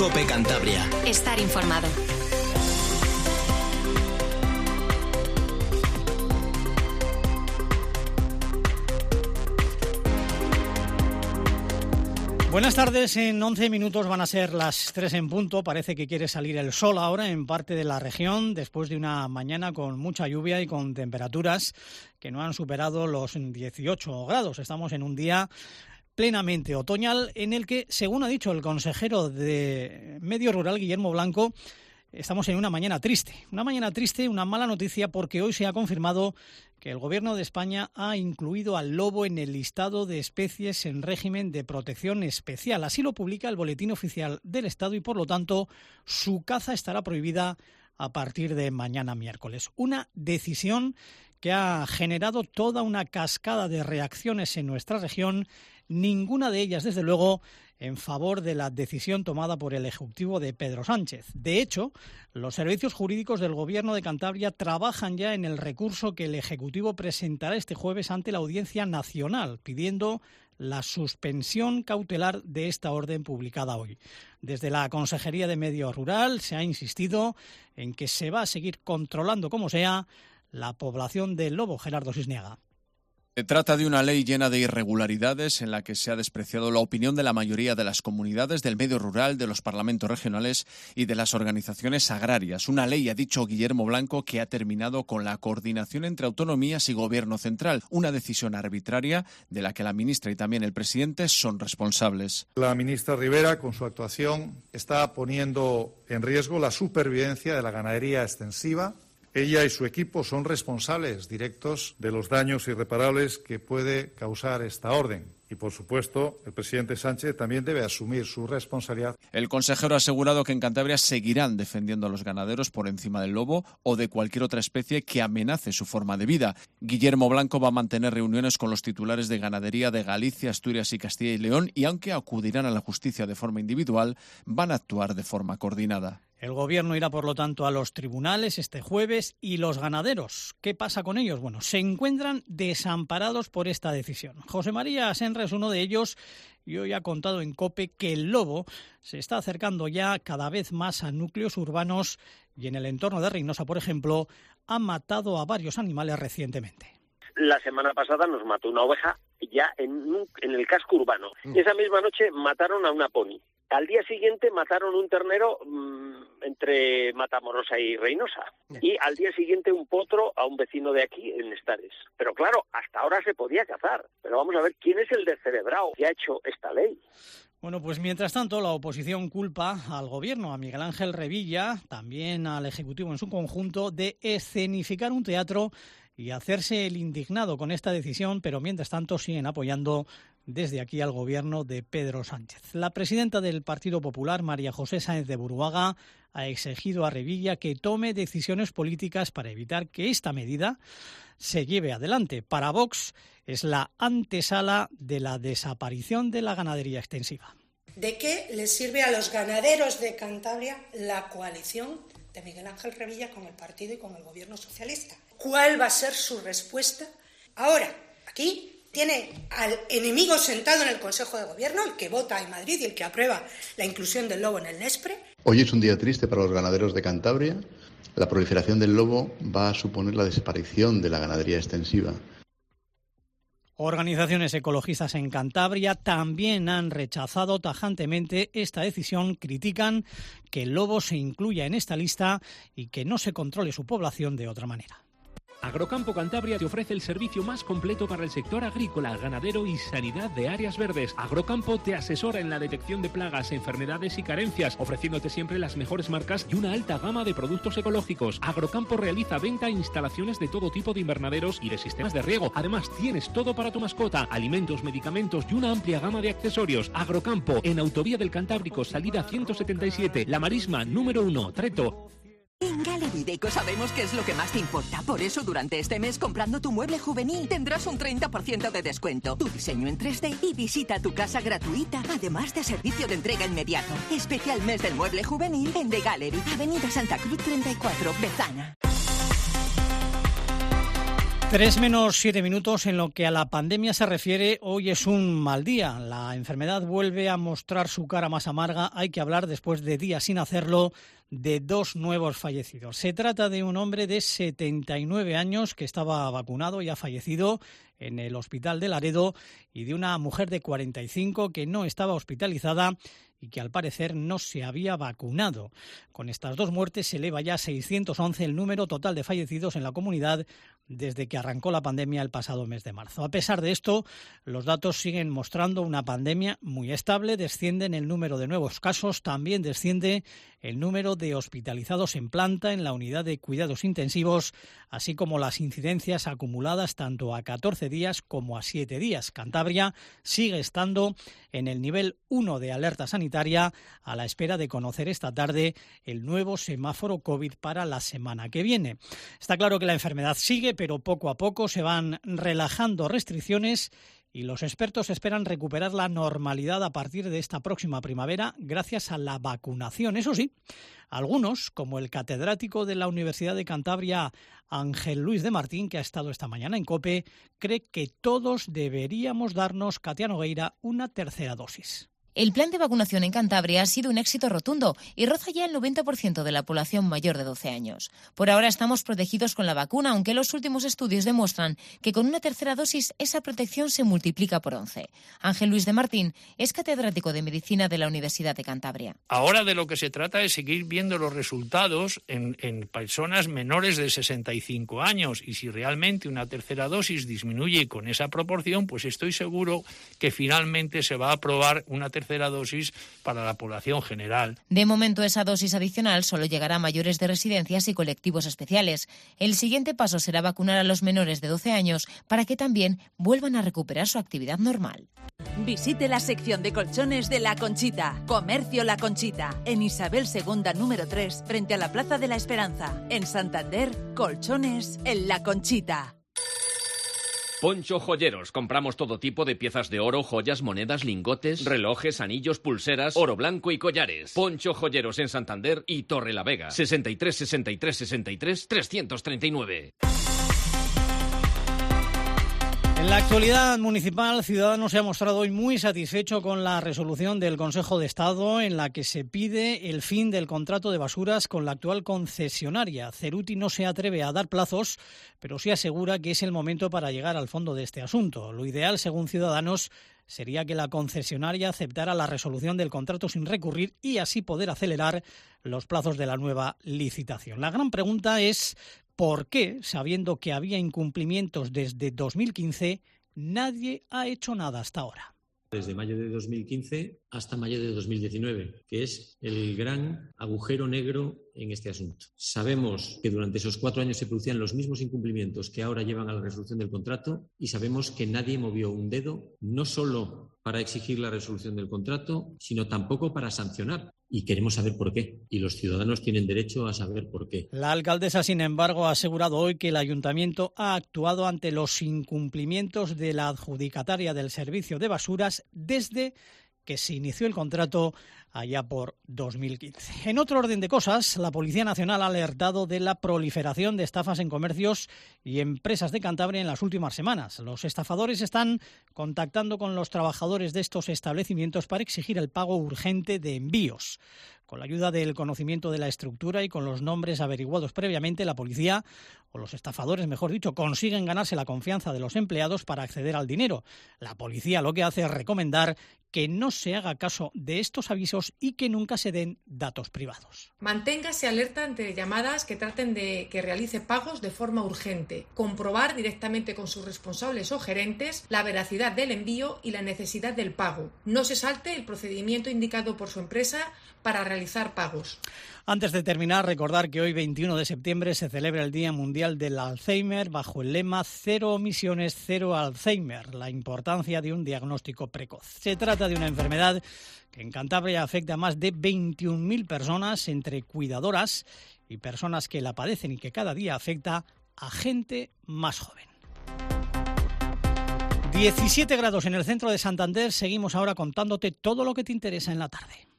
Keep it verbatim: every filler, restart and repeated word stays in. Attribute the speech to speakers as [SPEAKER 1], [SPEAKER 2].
[SPEAKER 1] COPE Cantabria.
[SPEAKER 2] Estar informado.
[SPEAKER 3] Buenas tardes, en once minutos van a ser las tres en punto. Parece que quiere salir el sol ahora en parte de la región, después de una mañana con mucha lluvia y con temperaturas que no han superado los dieciocho grados. Estamos en un día plenamente otoñal en el que, según ha dicho el consejero de Medio Rural, Guillermo Blanco, estamos en una mañana triste. Una mañana triste, una mala noticia, porque hoy se ha confirmado que el Gobierno de España ha incluido al lobo en el listado de especies en régimen de protección especial. Así lo publica el Boletín Oficial del Estado y, por lo tanto, su caza estará prohibida a partir de mañana miércoles. Una decisión que ha generado toda una cascada de reacciones en nuestra región, ninguna de ellas, desde luego, en favor de la decisión tomada por el Ejecutivo de Pedro Sánchez. De hecho, los servicios jurídicos del Gobierno de Cantabria trabajan ya en el recurso que el Ejecutivo presentará este jueves ante la Audiencia Nacional, pidiendo la suspensión cautelar de esta orden publicada hoy. Desde la Consejería de Medio Rural se ha insistido en que se va a seguir controlando como sea la población del lobo. Gerardo Cisniaga.
[SPEAKER 4] Se trata de una ley llena de irregularidades en la que se ha despreciado la opinión de la mayoría de las comunidades del medio rural, de los parlamentos regionales y de las organizaciones agrarias. Una ley, ha dicho Guillermo Blanco, que ha terminado con la coordinación entre autonomías y gobierno central. Una decisión arbitraria de la que la ministra y también el presidente son responsables.
[SPEAKER 5] La ministra Rivera, con su actuación, está poniendo en riesgo la supervivencia de la ganadería extensiva. Ella y su equipo son responsables directos de los daños irreparables que puede causar esta orden. Y, por supuesto, el presidente Sánchez también debe asumir su responsabilidad.
[SPEAKER 4] El consejero ha asegurado que en Cantabria seguirán defendiendo a los ganaderos por encima del lobo o de cualquier otra especie que amenace su forma de vida. Guillermo Blanco va a mantener reuniones con los titulares de ganadería de Galicia, Asturias y Castilla y León y, aunque acudirán a la justicia de forma individual, van a actuar de forma coordinada.
[SPEAKER 3] El Gobierno irá, por lo tanto, a los tribunales este jueves. ¿Y los ganaderos? ¿Qué pasa con ellos? Bueno, se encuentran desamparados por esta decisión. José María Senra es uno de ellos y hoy ha contado en COPE que el lobo se está acercando ya cada vez más a núcleos urbanos y en el entorno de Reynosa, por ejemplo, ha matado a varios animales recientemente.
[SPEAKER 6] La semana pasada nos mató una oveja ya en, un, en el casco urbano. Y esa misma noche mataron a una poni. Al día siguiente mataron un ternero mmm, entre Matamorosa y Reynosa. Y al día siguiente un potro a un vecino de aquí en Estares. Pero claro, hasta ahora se podía cazar. Pero vamos a ver quién es el descerebrado que ha hecho esta ley.
[SPEAKER 3] Bueno, pues mientras tanto la oposición culpa al Gobierno, a Miguel Ángel Revilla, también al Ejecutivo en su conjunto, de escenificar un teatro y hacerse el indignado con esta decisión, pero mientras tanto siguen apoyando desde aquí al Gobierno de Pedro Sánchez. La presidenta del Partido Popular, María José Sáenz de Buruaga, ha exigido a Revilla que tome decisiones políticas para evitar que esta medida se lleve adelante. Para Vox es la antesala de la desaparición de la ganadería extensiva.
[SPEAKER 7] ¿De qué les sirve a los ganaderos de Cantabria la coalición de Miguel Ángel Revilla con el partido y con el Gobierno socialista? ¿Cuál va a ser su respuesta? Ahora, aquí tiene al enemigo sentado en el Consejo de Gobierno, el que vota en Madrid y el que aprueba la inclusión del lobo en el Nespre.
[SPEAKER 8] Hoy es un día triste para los ganaderos de Cantabria. La proliferación del lobo va a suponer la desaparición de la ganadería extensiva.
[SPEAKER 3] Organizaciones ecologistas en Cantabria también han rechazado tajantemente esta decisión. Critican que el lobo se incluya en esta lista y que no se controle su población de otra manera.
[SPEAKER 9] Agrocampo Cantabria te ofrece el servicio más completo para el sector agrícola, ganadero y sanidad de áreas verdes. Agrocampo te asesora en la detección de plagas, enfermedades y carencias, ofreciéndote siempre las mejores marcas y una alta gama de productos ecológicos. Agrocampo realiza venta e instalaciones de todo tipo de invernaderos y de sistemas de riego. Además, tienes todo para tu mascota, alimentos, medicamentos y una amplia gama de accesorios. Agrocampo, en Autovía del Cantábrico, salida ciento setenta y siete, La Marisma, número uno, Treto.
[SPEAKER 10] En Gallery Deco sabemos qué es lo que más te importa. Por eso, durante este mes, comprando tu mueble juvenil, tendrás un treinta por ciento de descuento, tu diseño en tres D y visita tu casa gratuita, además de servicio de entrega inmediato. Especial mes del mueble juvenil en The Gallery, Avenida Santa Cruz treinta y cuatro, Bezana.
[SPEAKER 3] Tres menos siete minutos. En lo que a la pandemia se refiere, hoy es un mal día. La enfermedad vuelve a mostrar su cara más amarga. Hay que hablar, después de días sin hacerlo, de dos nuevos fallecidos. Se trata de un hombre de setenta y nueve años que estaba vacunado y ha fallecido en el hospital de Laredo, y de una mujer de cuarenta y cinco que no estaba hospitalizada y que al parecer no se había vacunado. Con estas dos muertes se eleva ya a seiscientos once el número total de fallecidos en la comunidad desde que arrancó la pandemia el pasado mes de marzo. A pesar de esto, los datos siguen mostrando una pandemia muy estable. Descienden el número de nuevos casos, también desciende el número de hospitalizados en planta en la unidad de cuidados intensivos, así como las incidencias acumuladas tanto a catorce días como a siete días. Cantabria sigue estando en el nivel uno de alerta sanitaria, a la espera de conocer esta tarde el nuevo semáforo COVID para la semana que viene. Está claro que la enfermedad sigue, pero poco a poco se van relajando restricciones y los expertos esperan recuperar la normalidad a partir de esta próxima primavera gracias a la vacunación. Eso sí, algunos, como el catedrático de la Universidad de Cantabria, Ángel Luis de Martín, que ha estado esta mañana en COPE, cree que todos deberíamos darnos, Katia Nogueira, una tercera dosis.
[SPEAKER 1] El plan de vacunación en Cantabria ha sido un éxito rotundo y roza ya el noventa por ciento de la población mayor de doce años. Por ahora estamos protegidos con la vacuna, aunque los últimos estudios demuestran que con una tercera dosis esa protección se multiplica por once. Ángel Luis de Martín es catedrático de Medicina de la Universidad de Cantabria.
[SPEAKER 2] Ahora de lo que se trata es seguir viendo los resultados en, en personas menores de sesenta y cinco años, y si realmente una tercera dosis disminuye con esa proporción, pues estoy seguro que finalmente se va a aprobar una tercera tercera dosis para la población general.
[SPEAKER 1] De momento, esa dosis adicional solo llegará a mayores de residencias y colectivos especiales. El siguiente paso será vacunar a los menores de doce años para que también vuelvan a recuperar su actividad normal.
[SPEAKER 11] Visite la sección de colchones de La Conchita. Comercio La Conchita, en Isabel segunda número tres, frente a la Plaza de la Esperanza. En Santander, colchones en La Conchita.
[SPEAKER 12] Poncho Joyeros. Compramos todo tipo de piezas de oro, joyas, monedas, lingotes, relojes, anillos, pulseras, oro blanco y collares. Poncho Joyeros en Santander y Torrelavega. sesenta y tres, sesenta y tres, sesenta y tres, trescientos treinta y nueve.
[SPEAKER 3] En la actualidad municipal, Ciudadanos se ha mostrado hoy muy satisfecho con la resolución del Consejo de Estado en la que se pide el fin del contrato de basuras con la actual concesionaria. Ceruti no se atreve a dar plazos, pero sí asegura que es el momento para llegar al fondo de este asunto. Lo ideal, según Ciudadanos, sería que la concesionaria aceptara la resolución del contrato sin recurrir y así poder acelerar los plazos de la nueva licitación. La gran pregunta es: ¿por qué, sabiendo que había incumplimientos desde dos mil quince, nadie ha hecho nada hasta ahora?
[SPEAKER 13] Desde mayo de dos mil quince hasta mayo de dos mil diecinueve, que es el gran agujero negro en este asunto. Sabemos que durante esos cuatro años se producían los mismos incumplimientos que ahora llevan a la resolución del contrato, y sabemos que nadie movió un dedo, no solo para exigir la resolución del contrato, sino tampoco para sancionar. Y queremos saber por qué. Y los ciudadanos tienen derecho a saber por qué.
[SPEAKER 3] La alcaldesa, sin embargo, ha asegurado hoy que el ayuntamiento ha actuado ante los incumplimientos de la adjudicataria del servicio de basuras desde que se inició el contrato allá por dos mil quince. En otro orden de cosas, la Policía Nacional ha alertado de la proliferación de estafas en comercios y empresas de Cantabria en las últimas semanas. Los estafadores están contactando con los trabajadores de estos establecimientos para exigir el pago urgente de envíos. Con la ayuda del conocimiento de la estructura y con los nombres averiguados previamente, la policía, o los estafadores, mejor dicho, consiguen ganarse la confianza de los empleados para acceder al dinero. La policía lo que hace es recomendar que no se haga caso de estos avisos y que nunca se den datos privados.
[SPEAKER 14] Manténgase alerta ante llamadas que traten de que realice pagos de forma urgente. Comprobar directamente con sus responsables o gerentes la veracidad del envío y la necesidad del pago. No se salte el procedimiento indicado por su empresa para realizar pagos.
[SPEAKER 3] Antes de terminar, recordar que hoy, veintiuno de septiembre, se celebra el Día Mundial del Alzheimer bajo el lema Cero omisiones, cero Alzheimer, la importancia de un diagnóstico precoz. Se trata de una enfermedad que en Cantabria afecta a más de veintiún mil personas, entre cuidadoras y personas que la padecen, y que cada día afecta a gente más joven. diecisiete grados en el centro de Santander. Seguimos ahora contándote todo lo que te interesa en la tarde.